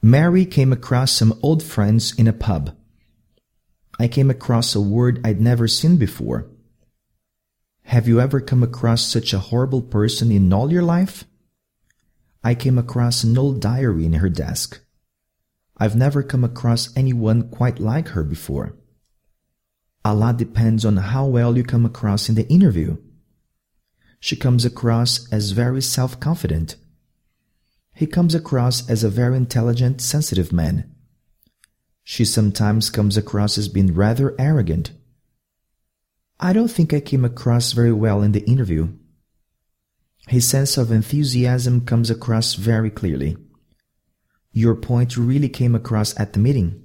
Mary came across some old friends in a pub. I came across a word I'd never seen before. Have you ever come across such a horrible person in all your life? I came across an old diary in her desk. I've never come across anyone quite like her before. A lot depends on how well you come across in the interview. She comes across as very self-confident. He comes across as a very intelligent, sensitive man. She sometimes comes across as being rather arrogant. I don't think I came across very well in the interview. His sense of enthusiasm comes across very clearly. Your point really came across at the meeting.